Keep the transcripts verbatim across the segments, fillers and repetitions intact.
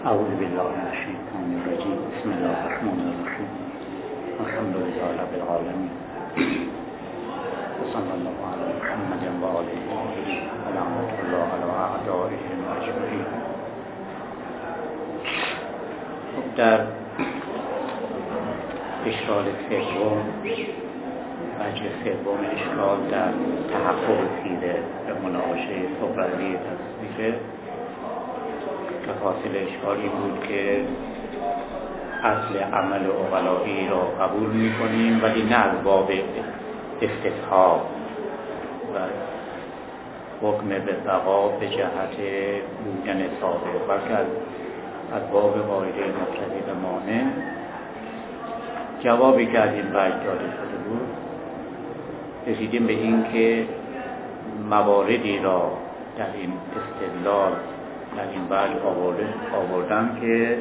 اعوذ بالله من الشیطان الرجیم. بسم الله الرحمن الرحیم. الحمد لله رب العالمین. صلی الله علی محمد و آله و لعنت الله علی اعدائهم اجمعین. در اشکال سوم، وجه سوم اشکال در تحقق سیره به مناقشه صغروی تصویفه که حاصل اشکال این بود که اصل عمل عقلایی را قبول می‌کنیم ولی نه از باب استصحاب و حکم به بقا به جهت بودن سابق، بلکه از از باب قاعده مقتضی به مانع. جوابی که از این وجه داده شده بود، رسیدیم به این که مواردی را در این استدلال در این وجه آوردن که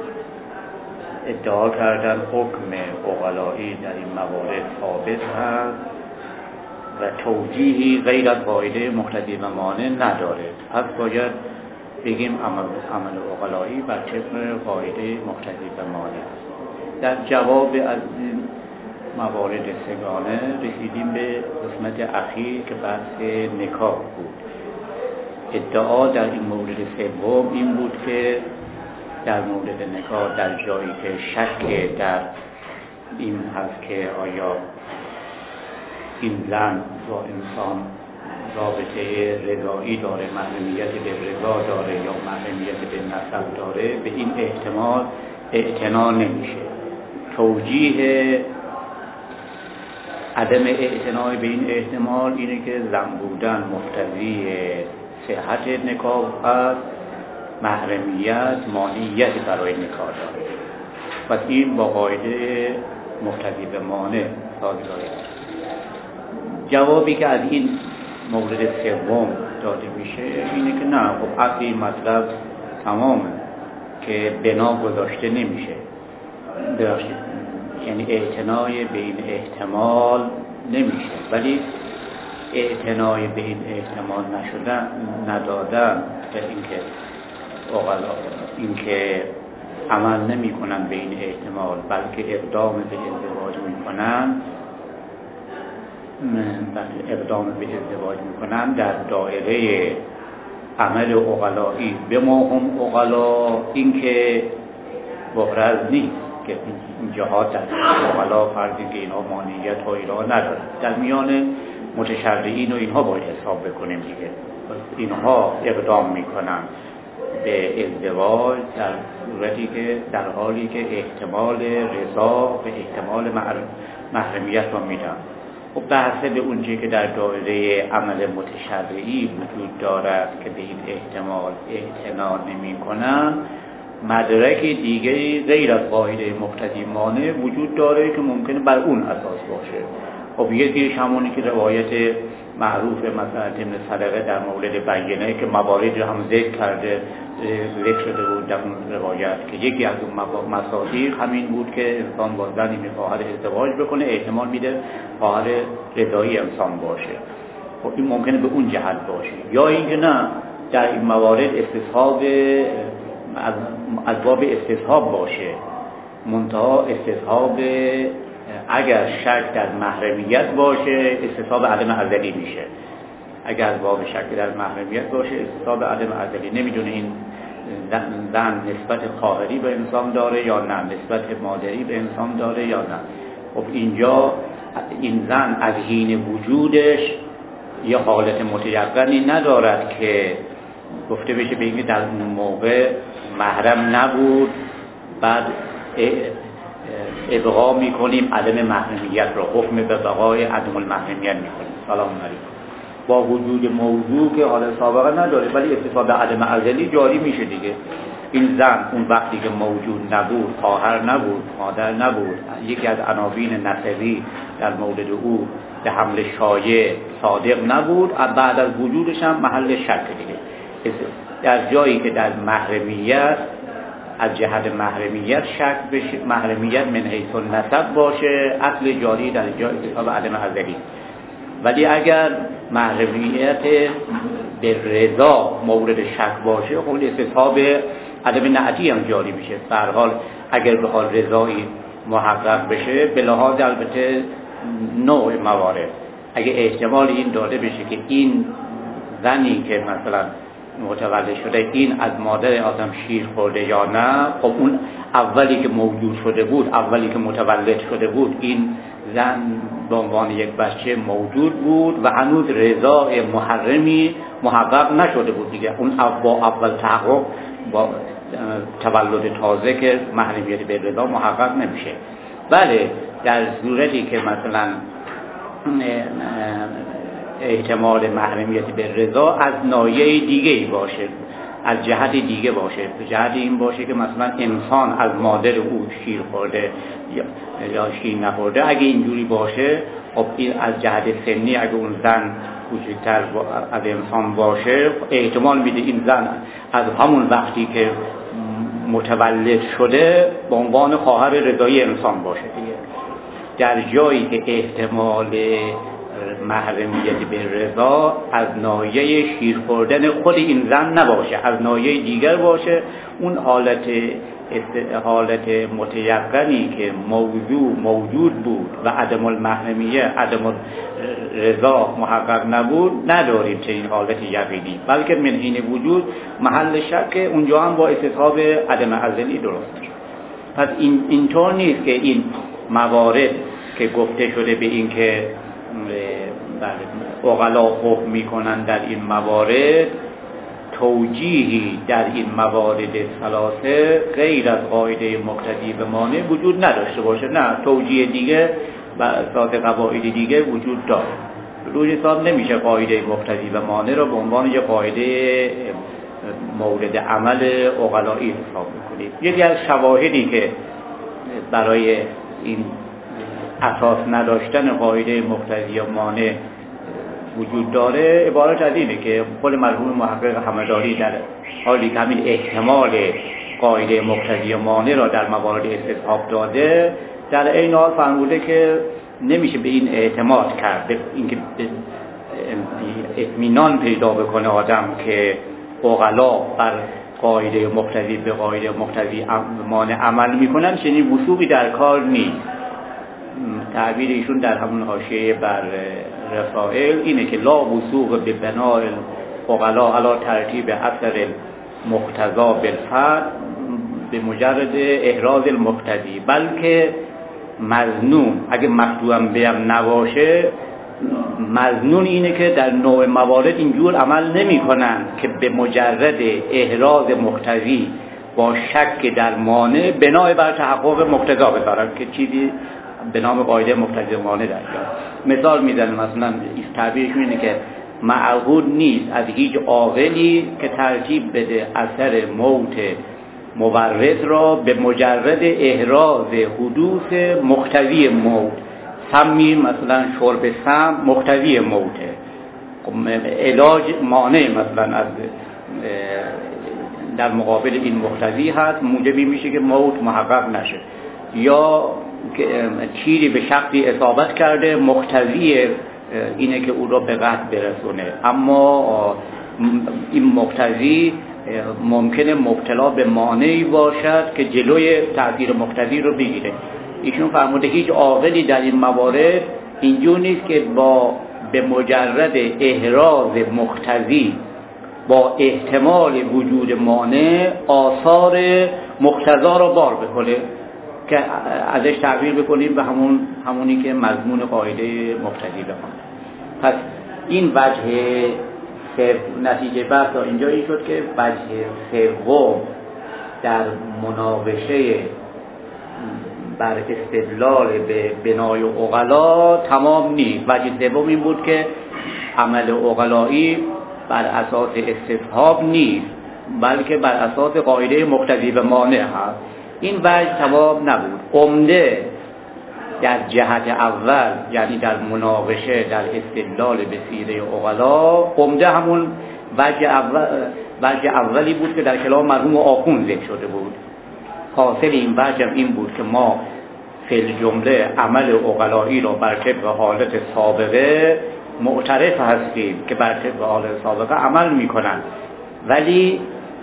ادعا کردن حکم عقلایی در این موارد ثابت هست و توجیهی غیر از قاعده مقتضی و مانع نداره. پس باید بگیم عمل عمل عقلایی بر طبق قاعده مقتضی و مانع است. در جواب از این موارد سگانه رسیدیم به قسمت اخیر که بحث نکاح بود. ادعا در این مورد سوم این بود که در مورد نکاح در جایی که شک در این هست که آیا این زن با انسان رابطه رضایی داره، محرمیت به رضا داره یا محرمیت به نسب داره، به این احتمال اعتنا نمیشه. توجیه عدم اعتنا به این احتمال اینه که زن بودن مقتضی صحت نکاح است، محرمیت مانعیت برای نکاح داره. پس این با قاعده مقتضی به مانع سازگاره. جوابی که از این مورد سوم داده میشه اینه که نه، خب اصل این مطلب تمامه که بنا گذاشته نمیشه، یعنی اعتنای به این احتمال نمیشه، ولی اعتنای به این احتمال نشدن ندادن که اینکه عقلا اینکه عمل نمی کنن به این احتمال بلکه اقدام به ازدواج می کنن بلکه اقدام به ازدواج می کنن در دایره عمل عقلایی به ما هم عقلا، اینکه بغرض نیست که این جهات در عقلا فرضی که اینها مانعیت ها ایرا ندارن. در میان متشرعین و اینها باید حساب بکنیم دیگه. اینها اقدام میکنن به ازدواج در صورتی که در حالی که احتمال رضا و احتمال محرمیت رو میدن. خب بحث به اونجایی که در دایره عمل متشرعی وجود دارد که به این احتمال اعتنا نمی کنن، مدرک دیگه غیر از قاعده مقتضی مانع وجود داره که ممکنه بر اون اساس باشه. خب یکیش همونی که روایت معروف مثلا ابن صدقه در مورد بینه که موارد هم ذکر کرده ذکر شده بود در اون روایت که یکی از اون مصادیق همین بود که انسان با زنی میخواهد ازدواج بکنه، احتمال میده خواهر رضایی انسان باشه. خب این ممکنه به اون جهت باشه، یا اینکه نه در این موارد استصحاب از از باب استصحاب باشه، منتها استصحاب اگر شک در محرمیت باشه استصحاب عدم ازلی میشه. اگر از باب شک در محرمیت باشه استصحاب عدم ازلی، نمیدونه این زن نسبت خواهری به انسان داره یا نه، نسبت مادری به انسان داره یا نه. خب اینجا این زن از حین وجودش یه حالت متیقنی ندارد که گفته بشه به اینکه در اون موقع محرم نبود، بعد ابقا میکنیم عدم محرمیت را، حکم به بقای عدم المحرمیت میکنیم. سلام علیکم. با وجود موضوع که حالا سابقه نداره ولی اتصال به عدم ازلی جاری میشه دیگه. این زن اون وقتی که موجود نبود، خواهر نبود، مادر نبود، یکی از عناوین نسبی در مورد او به حمل شایع صادق نبود، بعد از وجودش هم محل شک دیگه. در جایی که در محرمیت از جهت محرمیت شک بشه، محرمیت من حیث النسب باشه، اصل جاری در جای اتصال عدم ازلی. ولی اگر محرمیت به رضا مورد شک باشه، خب استصحاب ادب نعتی هم جاری میشه. به هر حال اگر به حال رضایی محقق بشه به لحاظ البته نوع موارد، اگه احتمال این داده بشه که این زنی که مثلا متولد شده این از مادر آدم شیر خورده یا نه، خب اون اولی که موجود شده بود، اولی که متولد شده بود، این زن به عنوان یک بچه موجود بود و هنوز رضای محرمی محقق نشده بود دیگه. اون با اول تحقق با تولد تازه که محرمیت به رضا محقق نمیشه. بله در صورتی که مثلا احتمال محرمیت به رضا از ناحیه دیگه باشه، از جهت دیگه باشه، به جهت این باشه که مثلا انسان از مادر او شیر خورده یا شیر نخورده، اگه اینجوری باشه خب این از جهت سنی اگه اون زن کوچکتر از انسان باشه احتمال میده این زن از همون وقتی که متولد شده به عنوان خواهر رضایی انسان باشه دیگه. در جایی که احتمال محرمیت به رضا از ناحیه شیر خوردن خود این زن نباشه، از ناحیه دیگر باشه، اون حالت حالت متیقنی که موضوع موجود بود و عدم المحرمیه عدم رضا محقق نبود نداریم چه این حالت یقینی، بلکه من حین وجود محل شک اونجا هم با استصحاب عدم ازلی درست میشه. پس این اینطور نیست که این موارد که گفته شده به این که عقلا حکم میکنن در این موارد توجیهی در این موارد ثلاثه غیر از قاعده مقتضی به مانع وجود نداشته باشه. نه، توجیه دیگه و اساس قواعد دیگه وجود داره. روی حساب نمیشه قاعده مقتضی به مانع رو به عنوان یک قاعده مورد عمل عقلایی حساب میکنید. یکی از شواهدی که برای این اساس نداشتن قاعده مقتضی و مانع وجود داره عبارت از اینه که خود مرحوم محقق همدانی در حالی که همین احتمال قاعده مقتضی و مانع را در موارد استصحاب داده، در این حال فرموده که نمیشه به این اعتماد کرد، اینکه اطمینان پیدا بکنه آدم که عقلا بر قاعده مقتضی به قاعده مقتضی مانع عمل میکنن، چنین وثوقی در کار نیست. تعبیر ایشون در همون حاشیه بر رسائل اینه که لا وثوق به بناء عقلا علی ترتیب اثر مقتضا بالفعل به مجرد احراز المقتضی، بلکه مظنون اگه مقطوعاً بهم نباشه مظنون اینه که در نوع موارد اینجور عمل نمی کنن که به مجرد احراز مقتضی با شک در مانع بنای بر تحقق مقتضا بذارن که چیزی به نام قاعده مقتضی مانع در جا. مثال میزنه، مثلا تعبیرشون اینه که معقول نیست از هیچ عاقلی که ترتیب بده اثر موت مورث را به مجرد احراز حدوث مقتضی موت. سمی مثلا شرب سم مقتضی موته، علاج مانع مثلا از در مقابل این مقتضی هست، موجبی میشه که موت محقق نشه. یا چیزی به شخصی اصابت کرده مقتضی اینه که او را به قتل برسونه، اما این مقتضی ممکنه مبتلا به مانعی باشد که جلوی تأثیر مقتضی رو بگیره. ایشون فرموده هیچ عاقلی در این موارد اینجور نیست که با به مجرد احراز مقتضی با احتمال وجود مانع آثار مقتضا را بار بکنه که ازش تعبیر بکنیم به همون همونی که مضمون قاعده مقتضی بکنه. پس این وجه نتیجه بحث تا اینجا این شد که وجه سوم در مناقشه بر استدلال به بنای عقلا تمام نیست. وجه سوم این بود که عمل عقلایی بر اساس استصحاب نیست، بلکه بر اساس قاعده مقتضی به مانع هست. این وجه تمام نبود. عمده در جهت اول، یعنی در مناقشه در استدلال به سیره عقلا، عمده همون وجه اول وجه اولی بود که در کلام مرحوم آخوند ذکر شده بود. حاصل این وجه این بود که ما فی الجمله عمل عقلایی را بر طبق حالت سابقه معترف هستیم که بر طبق حالت سابقه عمل میکنن، ولی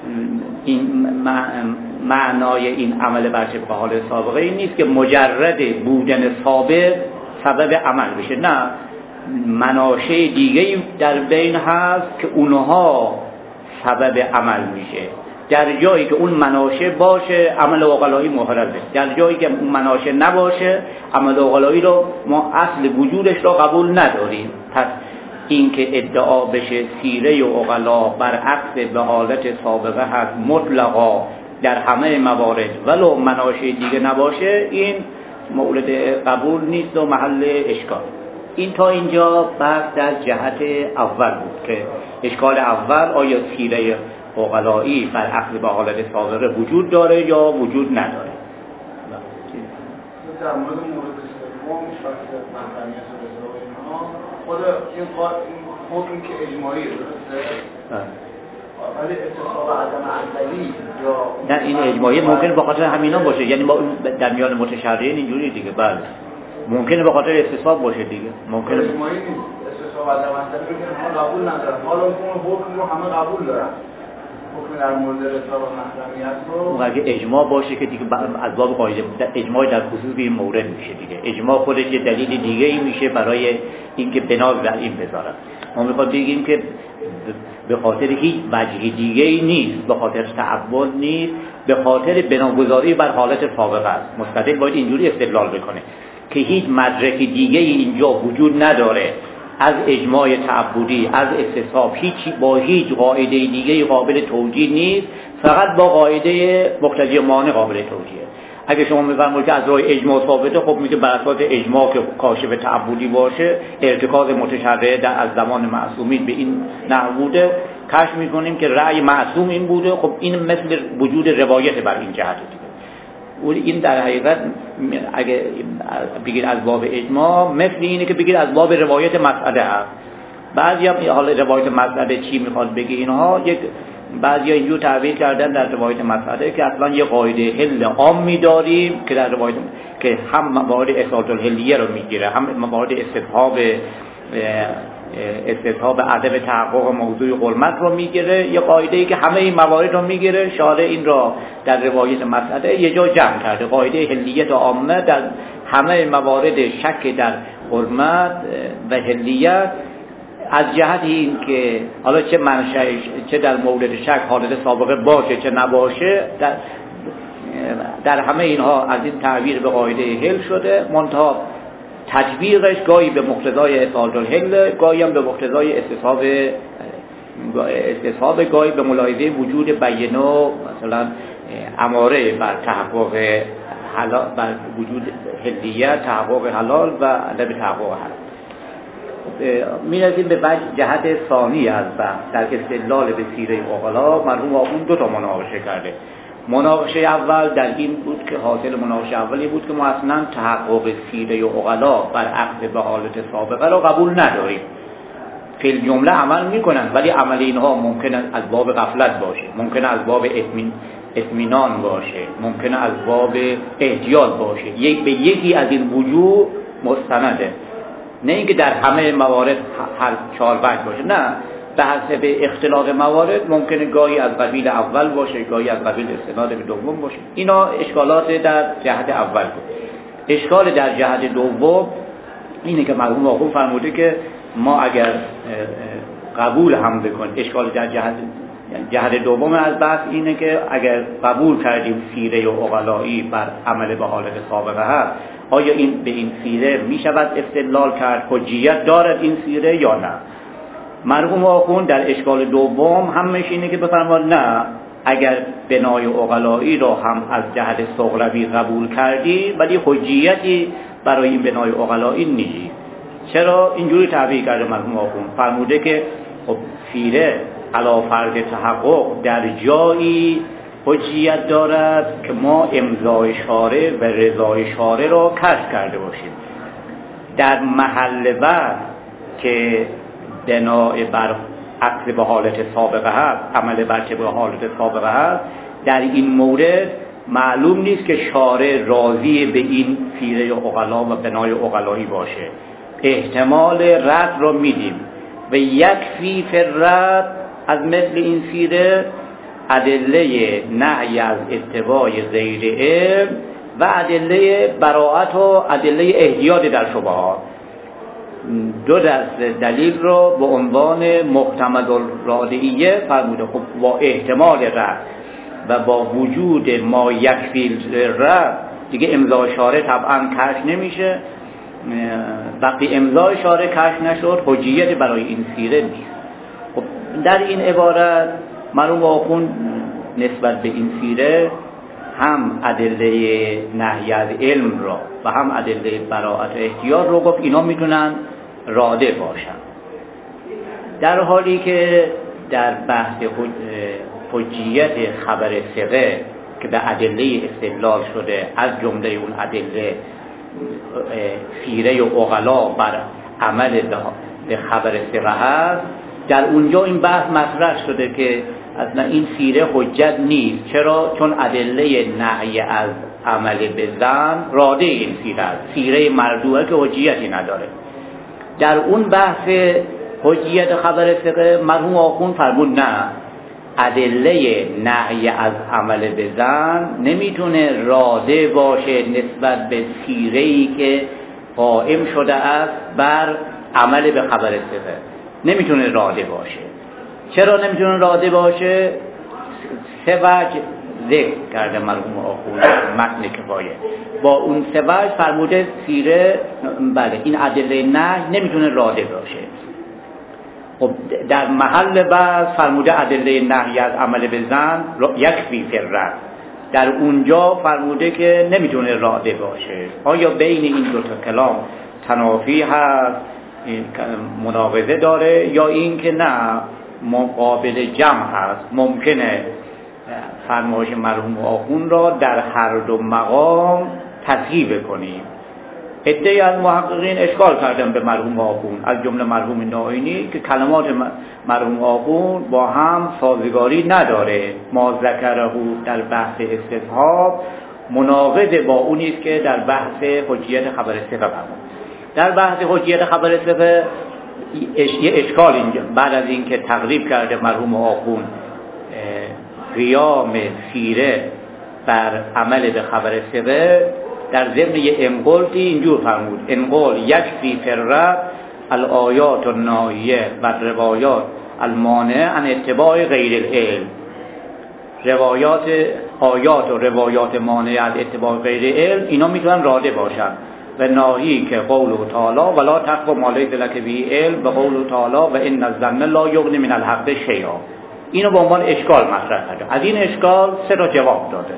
این معنای این عمل بر طبق حال سابقه این نیست که مجرد بودن سابق سبب عمل بشه، نه، مناشه دیگه در بین هست که اونها سبب عمل میشه. در جایی که اون مناشه باشه عمل عقلایی محرزه، در جایی که اون مناشه نباشه عمل عقلایی رو ما اصل وجودش رو قبول نداریم. پس این که ادعا بشه سیره عقلا برعکس به حالت سابقه هست مطلقا در همه موارد ولو مناشه دیگه نباشه، این مورد قبول نیست و محل اشکال. این تا اینجا بحث در جهت اول بود که اشکال اول آیا سیره عقلایی برعکس به حالت سابقه وجود داره یا وجود نداره. در مورد مورد سوم شخص محرمیت و رضا اینها خود این حکم که اجماعی درسته؟ ولی اتصاب عدم عقلی یا نه، این اجماعی ممکنه به خاطر همینا باشه، یعنی ما در میان متشرعین اینجوری دیگه. بله ممکنه به خاطر استصواب باشه دیگه، ممکنه اجماعی نیست. استصواب عدم عقلی رو قبول ندارن، حالا اون حکم رو همه قبول دارن، حکم در مورد رضا و محرمیت رو. اون اگه اجماع باشه که دیگه از باب قاعده اجماع در خصوص این مورد میشه دیگه. اجماع خودش یه دلیل دیگه ای میشه برای اینکه بنا بر این بذارن. ما میخواد بگیم که به خاطر هیچ وجهی دیگه ای نیست، به خاطر تعبد نیست، به خاطر بناگذاری بر حالت سابقه است. مستدل باید اینجوری استدلال بکنه که هیچ مدرک دیگه ای اینجا وجود نداره از اجماع تعبدی، از استصحاب، هیچی با هیچ قاعده دیگه قابل توجیه نیست، فقط با قاعده مقتضی مانع قابل توجیه. اگه شما میفرمایید که از راه اجماع ثابته، خب میگه بر اساس اجماع که کاشف تعبدی باشه، ارتکاز متشرع در از زمان معصومین به این نحو بوده، کشف میکنیم که رأی معصوم این بوده. خب این مثل وجود روایت بر این جهت دیگه. این در حقیقت اگه بگید از باب اجماع مثل اینه که بگید از باب روایت مسئله هست. بعضی هم حالا روایت مسئله چی میخواد بگه اینها، یک بعضی ها اینجور تعبیر کردن در روایت مسئله که اصلا یه قاعده حل عام می‌داریم که در روایت که هم موارد اثبات الحلیه رو میگیره، هم موارد استصحاب استصحاب عدم تحقق موضوع حرمت رو میگیره، یه قاعده‌ای که همه این موارد رو میگیره. شارع این را در روایت مسئله یه جا جمع کرده، قاعده حلیت عامه در همه موارد شک در حرمت و حلیت، از جهت این که حالا چه منشأش چه در مورد شک حالت سابقه باشه چه نباشه، در, در همه اینها از این تعبیر به قاعده حل شده، منتها تطبیقش گاهی به مقتضای اصالت الحل، گاهی هم به مقتضای استصحاب استصحاب گاهی به ملاحظه وجود بیانه و مثلا اماره بر تحقق حلال، بر وجود حلیت، تحقق حلال و عدم تحقق حرام. می‌رسیم به جهت ثانی از بحث در استدلال به سیره عقلا. مرحوم آخوند دو تا مناقشه کرده. مناقشه اول در این بود که حاصل مناقشه اولی بود که ما اصلا تحقق سیره عقلا بر عقد به حالت سابقه را قبول نداریم. فی جمله عمل میکنن ولی عمل اینها ممکنه از باب غفلت باشه، ممکنه از باب اطمینان باشه، ممکنه از باب احتیاط باشه، یک به یکی از این وجوه مستنده، نه اینکه در همه موارد هر چهار وجه باشه، نه، به حسب اختلاف موارد ممکنه گاهی از قبیل اول باشه، گاهی از قبیل استناد به دوم باشه. اینا اشکالات در جهت اول بود. اشکال در جهت دوم اینه که مرحوم آخوند فرموده که ما اگر قبول هم بکنیم، اشکال در جهت جهت دوم از بحث اینه که اگر قبول کردیم سیره و عقلایی بر عمل به حالت سابقه هست، آیا این به این سیره می شود استدلال کرد، حجیت دارد این سیره یا نه؟ مرحوم آخوند در اشکال دوم همش اینه که بفرماد نه، اگر بنای عقلایی را هم از جهت صغروی قبول کردی ولی حجیتی برای این بنای عقلایی نیست. چرا اینجوری تعبیر کرده مرحوم آخوند؟ فرموده که خب سیره علا فرض تحقق در جایی حجیت دارد که ما امضای شارع و رضای شارع را کشف کرده باشیم. در محل بعد که بنای بر عقد به حالت سابقه هست، عمل بر چه به حالت سابقه هست، در این مورد معلوم نیست که شارع راضی به این سیره عقلا و بنای عقلایی باشه. احتمال رد را میدیم و یک فی فرد از مثل این سیره ادله نهی از اتباع غیر علم و ادله براءت و ادله احتیاط در شبهات. دو دست دلیل رو به عنوان محتمل الرادعیه فرموده. خب با احتمال رد و با وجود ما یکفی رد دیگه امضای شارع طبعا کشف نمیشه. وقتی امضای شارع کشف نشد حجیت برای این سیره نیست. خب در این عبارت مرحوم آخوند نسبت به این سیره هم ادله نهی از علم را و هم ادله براءت و احتیاط رو گفت اینا میتونن راده باشن، در حالی که در بحث حجیت خبر ثقه که به ادله استدلال شده از جمله اون ادله خیره و عقلا بر عمل به خبر ثقه هست، در اونجا این بحث مطرح شده که اصلا این سیره حجت نیست. چرا؟ چون ادله نهی از عمل به ظن راده این سیره است، سیره مردوعه که حجیتی نداره. در اون بحث حجیت خبر ثقه مرحوم آخوند فرمود نه، ادله نهی از عمل به ظن نمیتونه راده باشه نسبت به سیره‌ای که قائم شده است بر عمل به خبر ثقه، نمیتونه راده باشه. چرا نمیتونه راده باشه؟ سه وجه ذکر کرده مرحوم آخوند متن کفایه. با اون سه وجه فرموده سیره بله این ادله نهی نمیتونه راده باشه. خب در محل بعد فرموده ادله نهی از عمل به ظن یکفی فی الرد، در اونجا فرموده که نمیتونه راده باشه. آیا بین این دو تا کلام تنافی هست، مناقضه داره، یا این که نه مقابل جمع هست؟ ممکنه فرمایش مرحوم آخوند را در هر دو مقام تصحیح کنیم. عده‌ای از محققین اشکال کردن به مرحوم آخوند، از جمله مرحوم نائینی، که کلمات مرحوم آخوند با هم سازگاری نداره. ما ذکره در بحث استصحاب مناقض با اونی است که در بحث حجیت خبر ثقه فرمود. در بحث حجیت خبر ثقه یه اشکال اینجا، بعد از اینکه تقریب کرده مرحوم آخوند قیام سیره بر عمل به خبر ثقه، در ضمن یه انقلتی اینجور فرمود: انقل یکفی فی الرد الآیات الناهیه و روایات المانع عن اتباع غیر العلم. روایات آیات و روایات مانع از اتباع غیر علم اینا میتونن راده باشن. و ناهی که قول تعالی ولا تقف ما لیس لک به علم و قول تعالی و ان الظن لا یغنی من الحق شیئا. اینو به عنوان اشکال مطرح کرده. از این اشکال سه تا جواب داده.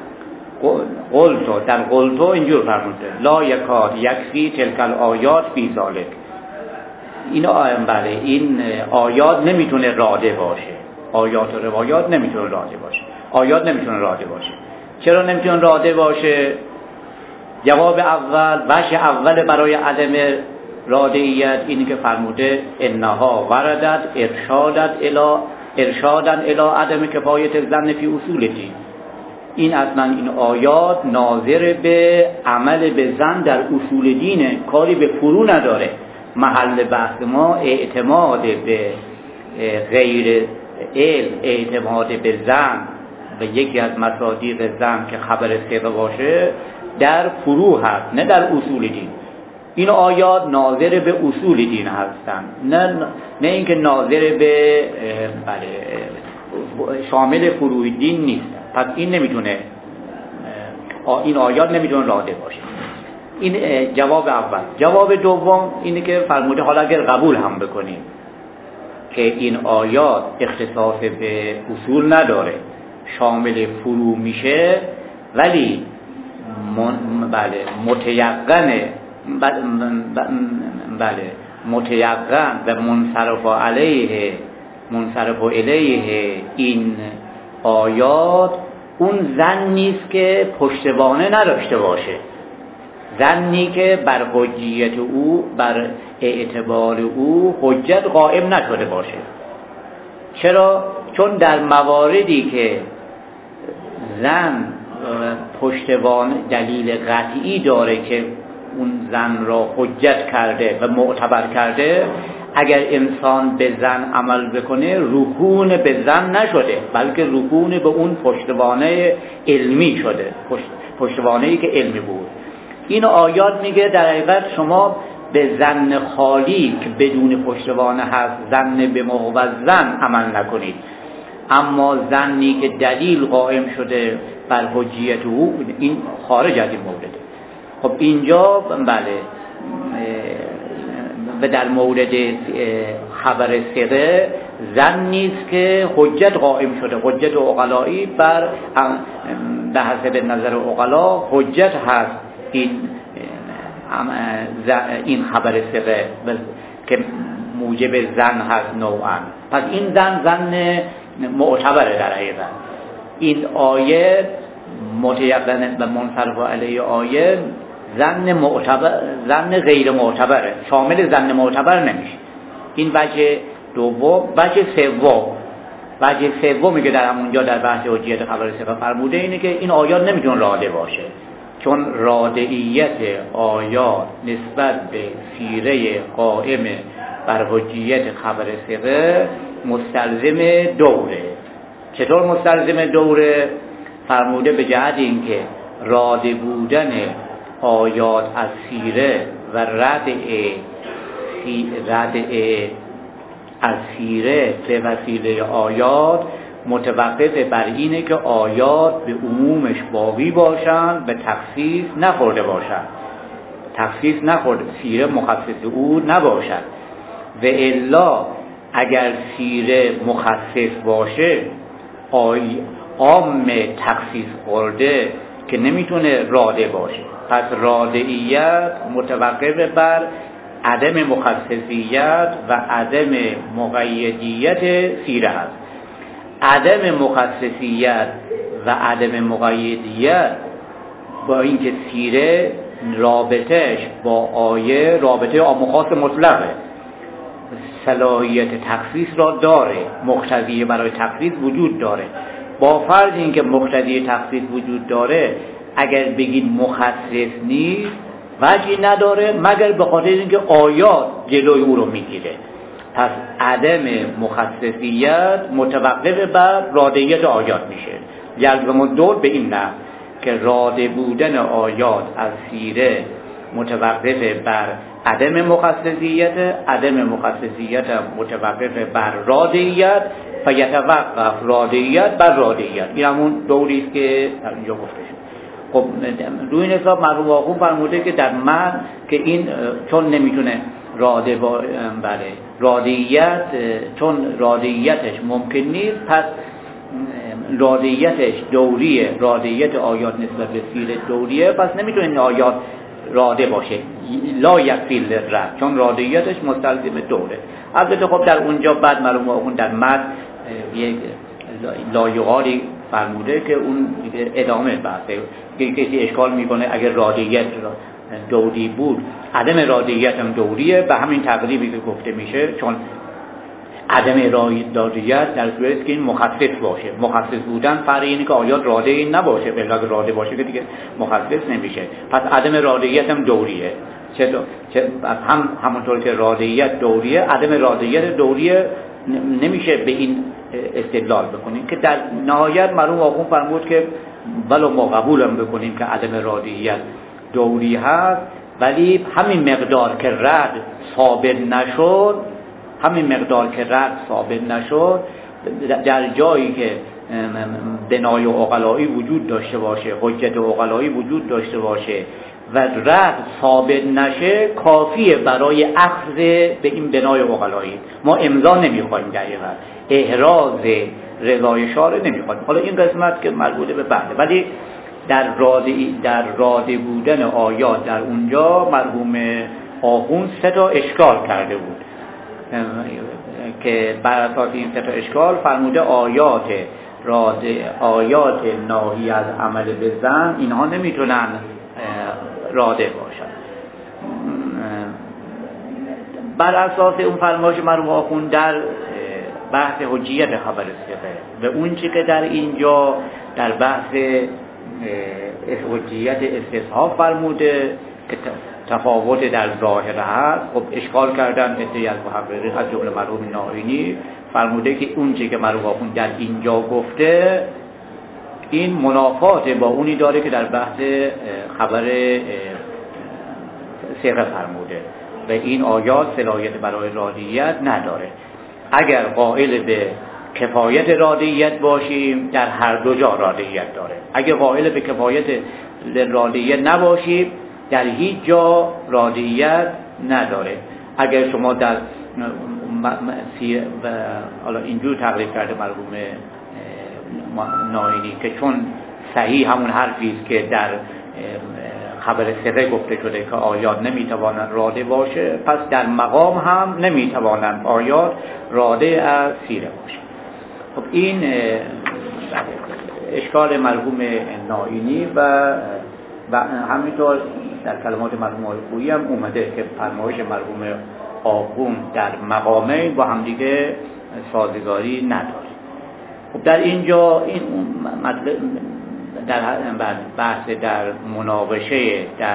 قلتو در قلتو اینجور فرموده: لا یکاد یکفی تلک الآیات فی ذالک. این آیات بله این آیات نمیتونه راده باشه. آیات و روایات نمیتونه راده باشه. آیات نمیتونه راده باشه. چرا نمیتونه راده باشه؟ جواب اول، وجه اول برای عدم رادعیت اینی که فرموده انها وردت ارشادت الی ارشادن الی عدم کفایت الظن فی اصول دین. این اصلا این آیات ناظر به عمل به ظن در اصول دینه، کاری به فرو نداره. محل بحث ما اعتماد به غیر علم، اعتماد به ظن و یکی از مصادیق ظن که خبر ثقه باشه در فرو هست، نه در اصول دین. این آیات ناظر به اصول دین هستن، نه نه اینکه ناظر به بله شامل فروع دین نیست. پس این نمیتونه، این آیات نمیتونه راده باشه. این جواب اول. جواب دوم اینه که فرموده حالا اگر قبول هم بکنیم که این آیات اختصاص به اصول نداره، شامل فروع میشه، ولی من بله متیقنه بله متیقن و منصرف علیه منصرف الیه این آیات اون ظن نیست که پشتوانه نداشته باشه، ظنی که بر حجیت او، بر اعتبار او حجت قائم نشده باشه. چرا؟ چون در مواردی که ظن پشتوانه دلیل قطعی داره که اون ظن را حجت کرده و معتبر کرده، اگر انسان به زن عمل بکنه رکون به زن نشده، بلکه رکون به اون پشتوانه علمی شده، پشت پشتوانه‌ای که علمی بود. این آیات میگه در حقیقت شما به زن خالی که بدون پشتوانه هست، زن به موزن عمل نکنید، اما زنی که دلیل قائم شده بر حجیت او، این خارج از این مورد. خب اینجا بله و در مورد خبر ثقه زن نیست که حجت قائم شده، حجت عقلایی بر به حسب نظر عقلا حجت هست این این خبر ثقه که موجب زن هست نوعا. پس این زن زن معتبره در حقیقت. این آیه متیقن و منصرف علیه آیه زن معتبر، زن غیر معتبره، شامل زن معتبر نمیشه. این وجه دوم. وجه سوم، وجه سومی که در همونجا در بحث حجیت خبر ثقه فرموده اینه که این آیات نمیتونه راده باشه، چون رادعیت آیات نسبت به سیره قائم بر حجیت خبر ثقه مستلزم دوره. چطور مستلزم دوره؟ فرموده به جهت اینکه راده بودن آیات از سیره و ردع ردع از سیره به وسیله آیات متوقف بر اینه که آیات به عمومش باقی باشند، به تخصیص نخورده باشند، تخصیص نخورده، سیره مخصص او نباشد. و الا اگر سیره مخصص باشه آی عام تخصیص خورده که نمیتونه راده باشه. پس رادعیت متوقف بر عدم مخصصیت و عدم مقیدیت سیره است. عدم مخصصیت و عدم مقیدیت با اینکه سیره رابطهش با آیه رابطه عام و خاص مطلقه، صلاحیت تخصیص را داره، مقتضی برای تخصیص وجود داره. با فرض اینکه مقتضی تخصیص وجود داره، اگر بگید مخصص نیست وجهی نداره مگر به خاطر اینکه آیات جلوی او رو میگیره. پس عدم مخصصیت متوقف بر رادعیت آیات میشه. یلزم الدور به این نه که راده بودن آیات از سیره متوقف بر عدم مخصصیت، عدم مخصصیت متوقف بر رادعیت، فیتوقف رادعیت بر رادعیت. این همون دوری است که در اینجا گفته شد. خب روی این حساب مرحوم آخوند فرموده که در متن که این چون نمیتونه راده با بله رادعیت، چون رادعیتش ممکن نیست، پس رادعیتش دوریه، رادعیت آیات نسبت به سیره دوریه، پس نمیتونه این آیات راده باشه، لا یکفی للرد، چون رادعیتش مستلزم دوره. البته خب در اونجا بعد مرحوم آخوند در متن یک لایقاری فرموده که اون ادامه بحثه که کسی اشکال میکنه اگر رادعیت دوری بود، عدم رادعیت هم دوریه، به همین تقریبی که گفته میشه، چون عدم رادعیت در صورتی که این مخصص باشه. مخصص بودن فرق اینه که آیات راده نباشه، به اگه راده باشه که دیگه مخصص نمیشه. پس عدم رادعیت هم دوریه. چه, چه هم همونطور که رادعیت دوریه، عدم رادعیت دوریه نمیشه به این استدلال بکنیم که در نهایت مرحوم آخوند فرمود که ولو ما قبولم بکنیم که عدم رادعیت دوری هست، ولی همین مقدار که رد ثابت نشد، همین مقدار که رد ثابت نشد، در جایی که بنای عقلایی وجود داشته باشه، حجت عقلایی وجود داشته باشه و رد ثابت نشه، کافیه برای اخذ به این بنای عقلایی. ما امضا نمیخوایم، دقیقاً احراز رضای شارع نمیخوایم. حالا این قسمت که مربوط به بحثه، ولی در راده در راده بودن آیات در اونجا مرحوم آخوند سه تا اشکال کرده بود که بر اساس این سه تا اشکال فرموده آیات راده، آیات ناهی از عمل به زن، اینها نمیتونن راده باشن. بر اساس اون فرمایش مرحوم آخوند در بحث حجیت خبر ثقه و اون چی که در اینجا در بحث حجیت استصحاب فرموده که تفاوت در ظاهر هست. خب اشکال کردن عده‌ای از محققین از جمله مرحوم ناینی فرموده که اون چیزی که مرحوم آخوند در اینجا گفته این منافات با اونی داره که در بحث خبر صیغه فرموده و این آیات صلاحیت برای رادیت نداره. اگر قائل به کفایت رادیت باشیم در هر دو جا رادیت داره، اگر قائل به کفایت رادیت نباشیم در هیچ جا رادیت نداره. اگر شما در حالا اینجور تقریب کرده مرحوم ناینی که چون صحیح همون حرفی است که در خبر صیغه گفته شده که آیات نمیتوانند راده باشه، پس در مقام هم نمیتوانند آیات راده از سیره باشه. خب این اشکال مرحوم ناینی و و همینطور در کلمات مرحوم آقایی هم اومده که فرمایش مرحوم آخوند در مقامین با همدیگه سازگاری نداره. خب در اینجا این مطلب در بحث در مناقشه در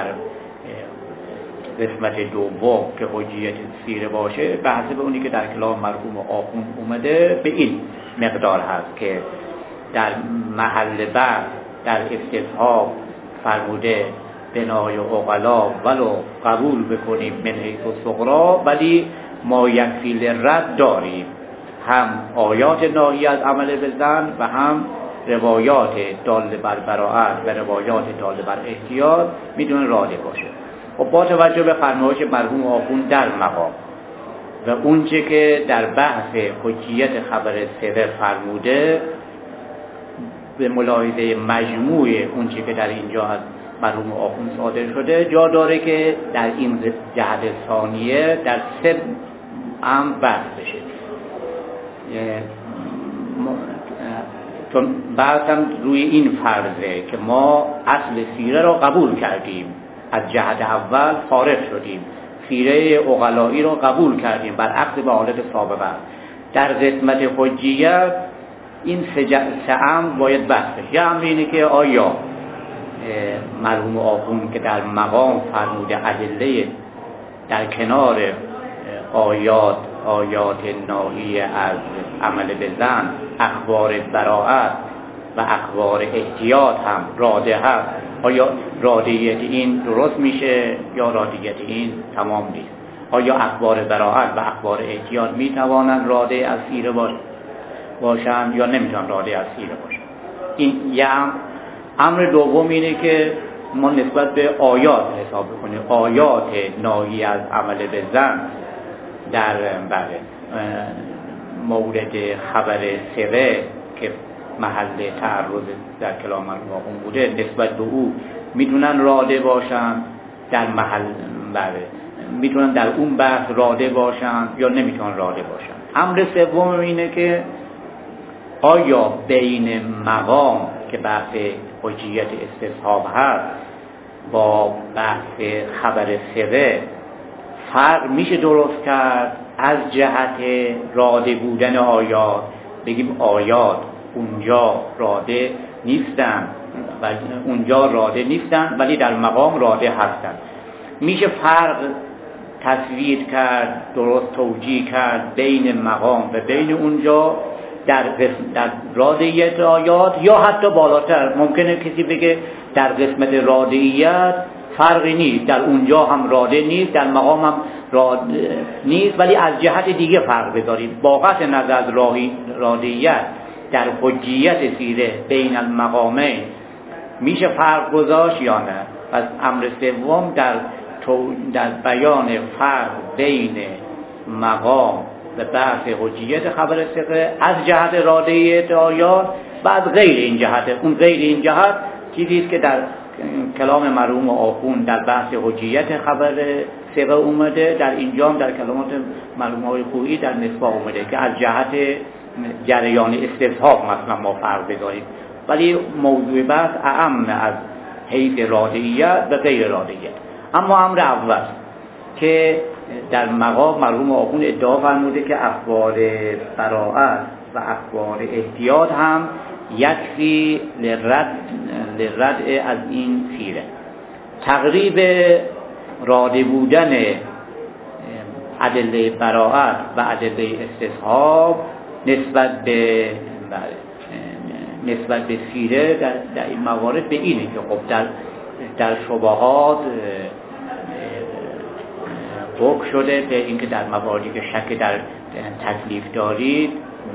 قسمت دوم که حجیت سیره باشه، بحث به اونی که در کلام مرحوم آخوند اومده به این مقدار هست که در محل بحث در استصحاب فرموده بنای عقلا ولو قبول بکنیم من حیث الصغرا، ولی ما یکفی للرد داریم، هم آیات ناهی از عمل بزن و هم روایات دال بر براءت و روایات دال بر احتیاط میتونه راده باشه. و با توجه به فرمایش مرحوم آخوند در مقام و اونچه که در بحث حجیت خبر صیغه فرموده به ملاحظه مجموع اونچه که در اینجا از مرحوم آخوند صادر شده، جا داره که در این جهت ثانیه در سه هم بحث بشه. چون بحثم روی این فرضه که ما اصل سیره را قبول کردیم، از جهت اول خارج شدیم، سیره عقلایی را قبول کردیم برعکس به حالت سابقه. در قسمت حجیت این سه هم باید بحث بشه. یه امر اینه که آیا مرحوم آخوند که در مقام فرموده ادله در کنار آیات آیات ناهی از عمل به زن، اخبار براءت و اخبار احتیاط هم راده هست، آیا رادیت این درست میشه یا رادیت این تمام نیست؟ آیا اخبار براءت و اخبار احتیاط میتوانند راده از سیره باشن یا نمیتونن راده از سیره باشن؟ این یه امر دوم اینه که ما نسبت به آیات حساب بکنیم. آیات ناهی از عمل به زن در بله مورد خبر صیغه که محل تعرض در کلام مرحوم بوده نسبت به او میتونن راده باشن، در محل بله میتونن در اون بحث راده باشن یا نمیتونن راده باشن. امر سوم اینه که آیا بین مقام که بحث حجیت استصحاب هست با بحث خبر صیغه فرق میشه درست کرد از جهت راده بودن آیات؟ بگیم آیات اونجا راده نیستن و اونجا راده نیستن ولی در مقام راده هستن. میشه فرق تصویر کرد، درست توجیه کرد بین مقام و بین اونجا در در رادیت آیات، یا حتی بالاتر ممکنه کسی بگه در قسمت رادیت فرقی نیست، در اونجا هم راده نیست، در مقام هم راده نیست، ولی از جهت دیگه فرق بذاریم. با قطع نظر از رادیت در حجیت سیره بین المقامین میشه فرق گذاشت یا نه؟ پس امر سوم در در بیان فرق بین مقام و بحث حجیت خبر صیغه از جهت رادیت آیات و از غیر این جهت. اون غیر این جهت چیزی است که در کلام مرحوم آخوند در بحث حجیت خبر صیغه اومده، در اینجا هم در کلامات مرحوم آقایی در مصباح اومده که از جهت جریان استصحاب مثلا ما فرق بذاریم، ولی موضوع بحث اعم از حیث رادیت و غیر رادیت. اما امر اول که در مقام مرحوم آخوند ادعا فرموده که اخبار براءت و اخبار احتیاط هم یکفی لرد لرد از این سیره. تقریب راده بودن ادله براءت و ادله استصحاب نسبت به نسبت به سیره در, در این موارد به اینه که خب در در شبهات حکم شده به اینکه در مواردی که شک در تکلیف دارید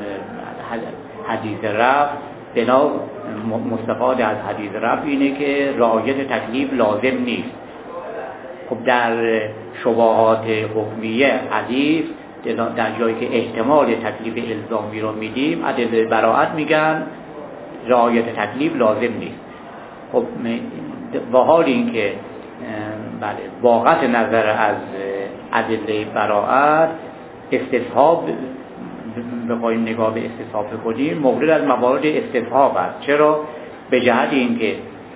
حدیث رفع بنا مستفاد از حدیث رفع اینه که رعایت تکلیف لازم نیست. خب در شبهات حکمیه حدیث در جایی که احتمال تکلیف الزامی رو میدیم ادله براءت میگن رعایت تکلیف لازم نیست. خب با حال این که بله واقعیت نظر از ادله براءت استصحاب بخوایم نگاه به استصحاب کنیم مورد از موارد استصحاب است. چرا؟ به جهت اینکه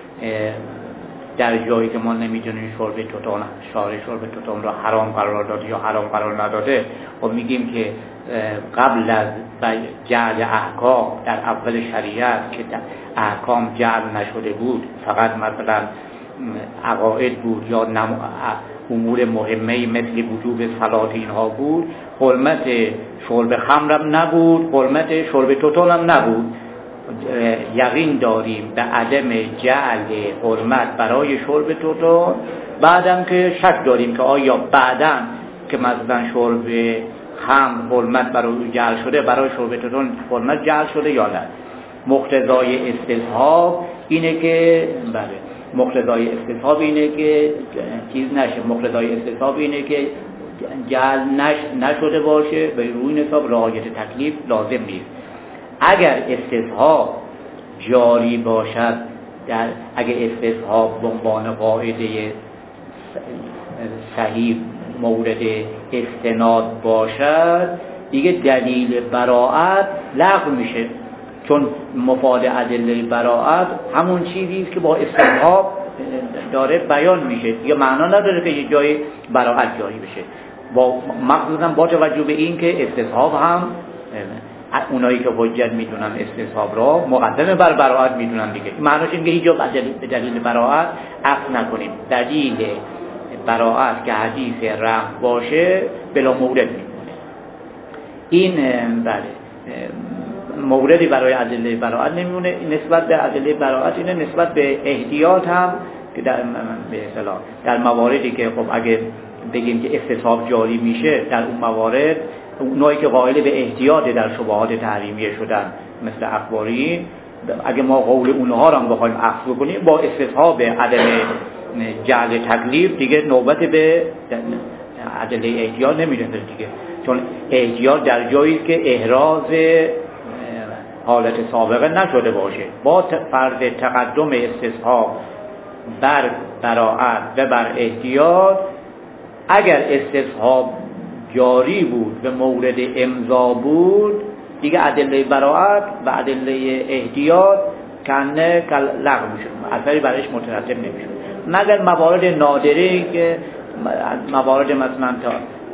در جایی که ما نمیدونیم شرب توتون شارع شرب توتون را حرام قرار داده یا حرام قرار نداده و میگیم که قبل از جعل احکام در اول شریعت که احکام جعل نشده بود فقط مثلا عقاید بود یا امور مهمه مثل وجوب صلات اینها بود، حرمت شرب خمرم نبود، حرمت شرب توتون هم نبود. یقین داریم به عدم جعل حرمت برای شرب توتون، بعدم که شک داریم که آیا بعداً که مثلا شرب خمر حرمت برای جعل شده برای شرب توتون حرمت جعل شده یا نه. مقتضای استصحاب اینه که بله مقتضای استصحاب اینه که چیز نشه، مقتضای استصحاب اینه که جعل نش نشده باشه، به روی حساب رعایت تکلیف لازم نیست. اگر استصحاب جاری باشد، در اگر استصحاب به عنوان قاعده صحیح مورد استناد باشد، دیگه دلیل براءت لغو میشه، چون مفاد ادله براءت همون چیزی است که با استصحاب داره بیان میشه، دیگه معنا نداره که یه جای براءت جاری بشه. با مخصوصا با توجه به این که استصحاب هم اونایی که حجت میدونن استصحاب را مقدمه بر براءت میدونن دیگه. معناش اینه که هیچ جا به دلیل براءت عقل نکنیم. دلیل براءت که حدیث رفع باشه بلا مورد میمونه. این بله موردی برای ادله براءت نمیمونه. نسبت به ادله براءت اینه نسبت به احتیاط هم که در به اصطلاح در مواردی که خب اگه بگیم که استصحاب جاری میشه، در اون موارد اونایی که قائل به احتیاط در شبهات تحریمیه شدن مثل اخباری، اگه ما قول اونها رو هم بخوایم اخذ کنیم با استصحاب عدم جعل تکلیف، دیگه نوبت به ادله احتیاط نمیرسه دیگه، چون احتیاط در جایی که احراز حالت سابقه نشده باشه. با فرض تقدم استصحاب بر براءت و بر احتیاط، اگر استصحاب جاری بود به مورد امضا بود، دیگه ادله براءت و ادله احتیاط کنه لغو میشه، اثری برایش مترتب نمیشه، مگر موارد نادره که موارد مثلا تا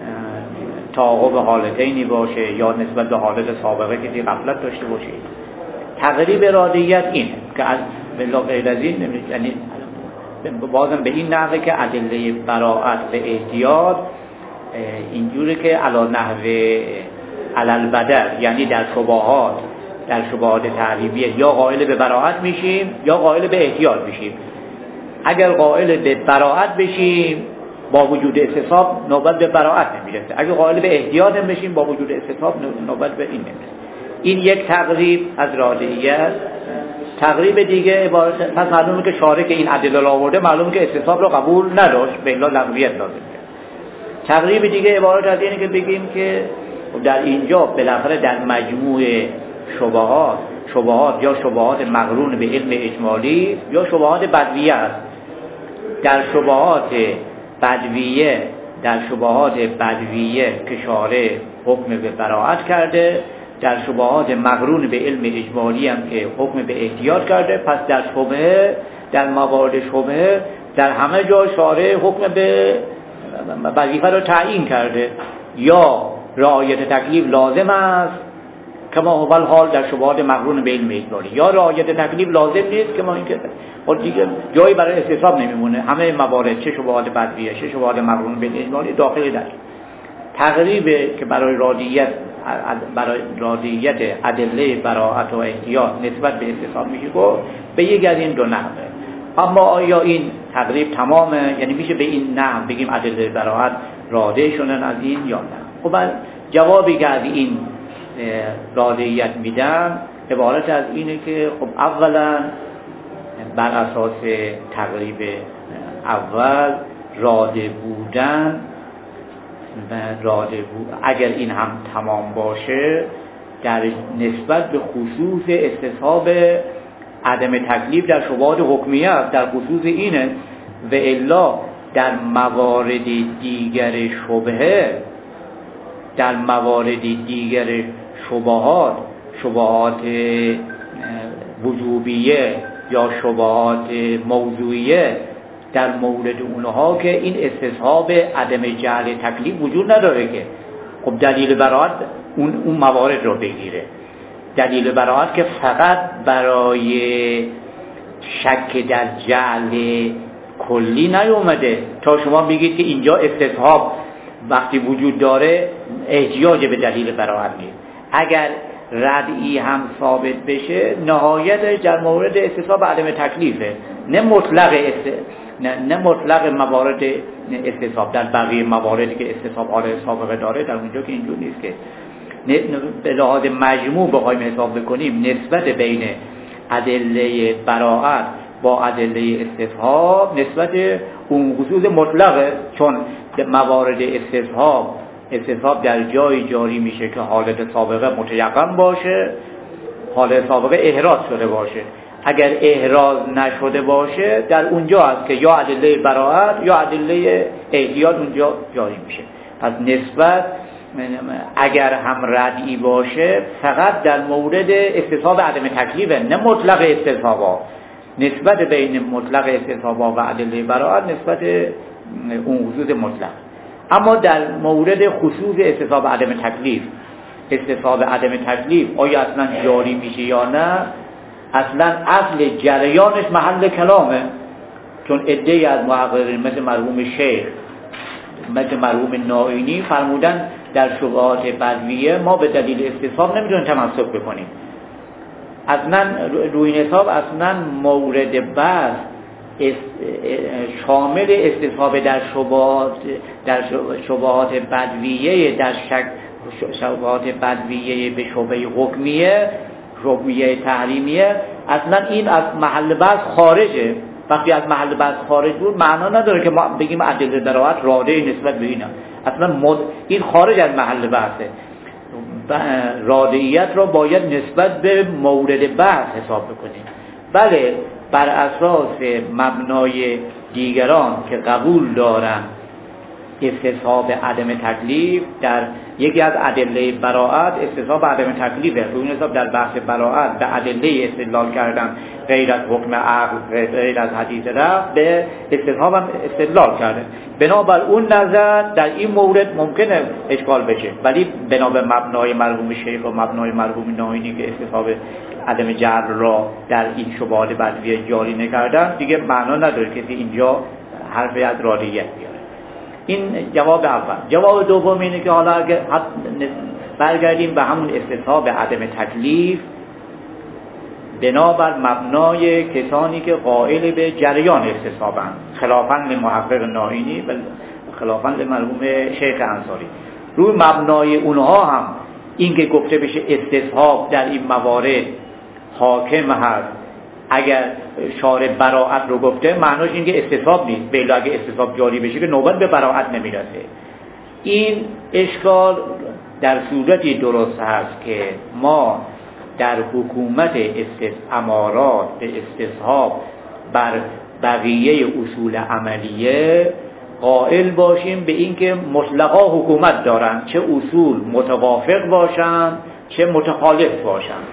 تعاقب حالتینی باشه یا نسبت به حالت سابقه که دی غفلت داشته باشه. تقریب ارادیت اینه که از بلا غیر از این، یعنی بازم به این نحوه که ادله براءت و احتیاط اینجوری که علا نحوه علل بدر، یعنی در شبهات در شبهات تحریمیه یا قائل به براءت میشیم یا قائل به احتیاط میشیم. اگر قائل به براءت بشیم با وجود استصحاب نوبت به براءت نمیرسه، اگر قائل به احتیاط هم بشیم با وجود استصحاب نوبت به این نمیرسه. این یک تقریب از رادعیت. تقریب دیگه عبارت پس معلومه که شارع که این ادله آورده معلومه که استصحاب رو قبول نداشت، به الا لغویت لازم میشه. تقریب دیگه عبارت از اینه که بگیم که در اینجا بالاخره در مجموع شبهات شبهات یا شبهات مقرون به علم اجمالی یا شبهات بدویه است. در شبهات بدویه در شبهات بدویه که شارع حکم به براءت کرده، در شبهات مقرون به علم اجمالی هم که حکم به احتیاط کرده، پس در شبهه در موارد شبهه در همه جا شارع حکم به وظیفه رو تعیین کرده، یا رعایت تکلیف لازم است کما اول حال در شبهات مقرون به علم اجمالی. یا رعایت تکلیف لازم نیست که ما اینکه خود دیگه جایی برای استصحاب نمیمونه، همه موارد چه شبهات بدویه چه شبهات مقرون به علم اجمالی داخل در تقریبه که برای رادیت برای رادیت ادله براءت و احتیاط نسبت به استصحاب میشه گفت به یک از این دو نحوه. اما آیا این تقریب تمامه؟ یعنی میشه به این نحو بگیم ادله براءت راده شدن از این یا نه؟ خب جوابی که از این رادیت میدم عبارت از اینه که خب اولا بر اساس تقریب اول راده بودن و راده بود اگر این هم تمام باشه در نسبت به خصوص استصحاب عدم تکلیف در شبهات حکمیه در خصوص اینه و الا در موارد دیگر شبهه در موارد دیگر شبهات شبهات وجوبیه یا شبهات موضوعیه در مورد اونها که این استصحاب عدم جعل تکلیف وجود نداره که خب دلیل براءت اون اون موارد رو بگیره. دلیل براءت که فقط برای شک در جعل کلی نیومده تا شما بگید که اینجا استصحاب وقتی وجود داره احتیاج به دلیل براءت نیست. اگر ردعی هم ثابت بشه نهایتش در مورد استصحاب عدم تکلیفه، نه مطلق است نه, نه مطلق موارد استصحاب. در بقیه مواردی که استصحاب عالی سابقه داره در اونجا که اینجور نیست که به لحاظ مجموع بخوایم حساب بکنیم نسبت بین ادله براءت با ادله استصحاب نسبت اون خصوص مطلقه، چون موارد استصحاب استصحاب در جایی جاری میشه که حالت سابقه متیقن باشه، حالت سابقه احراز شده باشه. اگر احراز نشده باشه در اونجا هست که یا ادله براءت یا ادله احتیاط اونجا جاری میشه. پس نسبت اگر هم ردعی باشه فقط در مورد استصحاب عدم تکلیفه، نه مطلق استصحابا. نسبت بین مطلق استصحابا و ادله براءت نسبت اون خصوص مطلق. اما در مورد خصوص استصحاب عدم تکلیف استصحاب عدم تکلیف آیا اصلا جاری میشه یا نه؟ اصلا اصل جریانش محل کلامه، چون عده‌ای از محققین مثل مرحوم شیخ مثل مرحوم نائینی فرمودن در شبهات بدویه ما به دلیل استصحاب نمیتونیم تمسک بکنیم. اصلا روی حساب اصلا مورد بحث شامل استصحاب در شبهات در شبهات بدویه در شک شبهات بدویه به شبهه حکمیه حکمیه تحریمیه اصلا این از محل بحث خارجه. وقتی از محل بحث خارج بود معنا نداره که ما بگیم ادله براءت راده نسبت به اینا. اصلا مد... این خارج از محل بحثه. رادعیت را باید نسبت به مورد بحث حساب بکنیم. بله بر اساس مبنای دیگران که قبول دارن استصحاب عدم تکلیف در یکی از ادله براءت استصحاب عدم تکلیفه. روی این حساب در بحث براءت به ادله استدلال کردن غیر از حکم عقل غیر از حدیث رفع به استصحاب هم استدلال کرده. بنابر اون نظر در این مورد ممکنه اشکال بشه، ولی بنابر مبنای مرحوم شیخ و مبنای مرحوم نائینی که استصحاب عدم جعل را در این شبهات بدویه جاری نکردن دیگه معنا نداره کسی اینجا حرفی از رادیت بیاره. این جواب اول. جواب دوم اینه که حالا اگه برگردیم به همون استصحاب عدم تکلیف بنابر مبنای کسانی که قائل به جریان استصحابند خلافاً لمحقق نائینی و خلافاً لمرحوم شیخ انصاری، روی مبنای اونها هم این که گفته بشه استصحاب در این موارد حاکم هست. اگر شارع براءت رو گفته معناش این که استصحاب نیست، بله اگه استصحاب جاری بشه که نوبت به براءت نمیرسه. این اشکال در صورتی درست هست که ما در حکومت امارات به استصحاب بر بقیه اصول عملیه قائل باشیم به اینکه مطلقا حکومت دارن، چه اصول متوافق باشن چه متخالف باشن.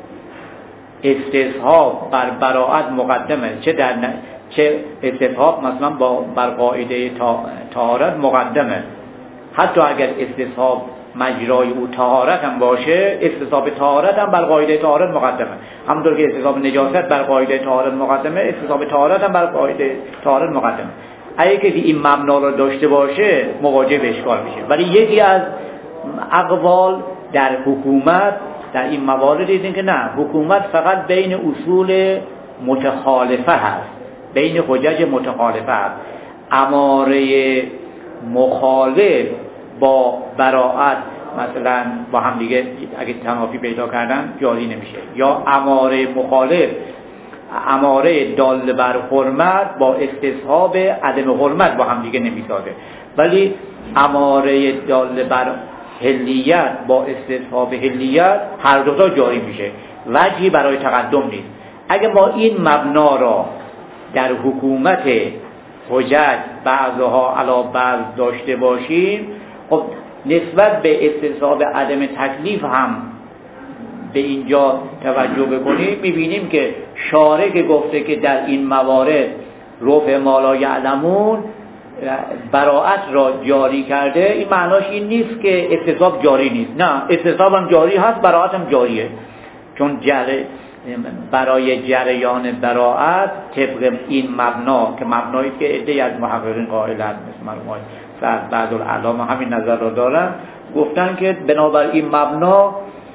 استصحاب بر براءت مقدمه، چه در ن... چه استصحاب مثلا با بر قاعده طهارت مقدمه، حتی اگر استصحاب مجرای او طهارت هم باشه، استصحاب طهارت هم بر قاعده طهارت مقدمه. همونطور که استصحاب نجاست بر قاعده طهارت مقدمه، استصحاب طهارت هم بر قاعده طهارت مقدمه. اگه کسی این مبنا رو داشته باشه مواجه به اشکال میشه. ولی یکی از اقوال در حکومت در این موارد دیدین که نه، حکومت فقط بین اصول متخالفه هست، بین حجج متخالفه هست. اماره مخالف با براءت مثلا با هم دیگه اگه تنافی پیدا کردن جاری نمیشه، یا اماره مخالف اماره دال بر حرمت با استصحاب عدم حرمت با هم دیگه نمیسازه. ولی اماره دال بر حلیت با استصحاب حلیت هر دوتا جاری میشه، وجهی برای تقدم نیست. اگه ما این مبنا را در حکومت حجج بعضها علی بعض داشته باشیم، خب نسبت به استصحاب عدم تکلیف هم به اینجا توجه بکنیم، میبینیم که شارع که گفته که در این موارد رفع ما لا یعلمون براءت را جاری کرده، این معناش این نیست که استصحاب جاری نیست. نه، استصحاب هم جاری هست، براءت هم جاریه. چون جره برای جریان براءت طبق این مبنا که مبنایی که عده‌ای از محققین قائلند مثل مرحوم سعد بعض العلامه همین نظر را دارن، گفتن که بنابر این مبنا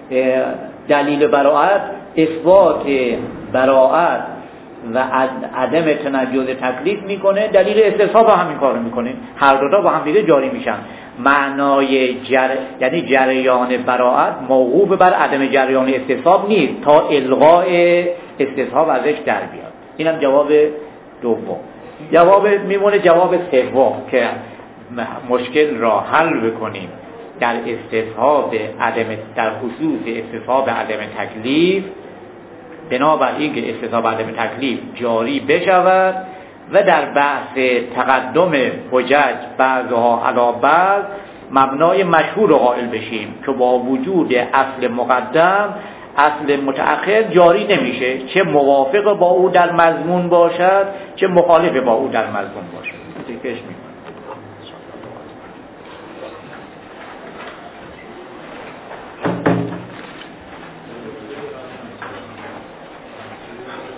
دلیل براءت اثبات براءت و عدم تنجز تکلیف میکنه، دلیل استصحاب همین کارو میکنه، هر دو تا با هم دیگه جاری میشن. معنای جر... یعنی جریان براءت موقوف بر عدم جریان استصحاب نیست تا الغاء استصحاب ازش در بیاد. اینم جواب دوم. جواب میمونه جواب سوم که مشکل را حل بکنیم در استصحاب عدم در خصوص استصحاب عدم تکلیف، بنابراین که استصحاب عدم تکلیف جاری بشود و در بحث تقدم حجج بعضها علی بعض مبنای مشهور را قائل بشیم که با وجود اصل مقدم اصل متأخر جاری نمیشه، چه موافق با او در مضمون باشد چه مخالف با او در مضمون باشد. تکش میکنم.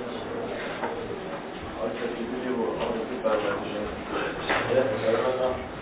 Gracias.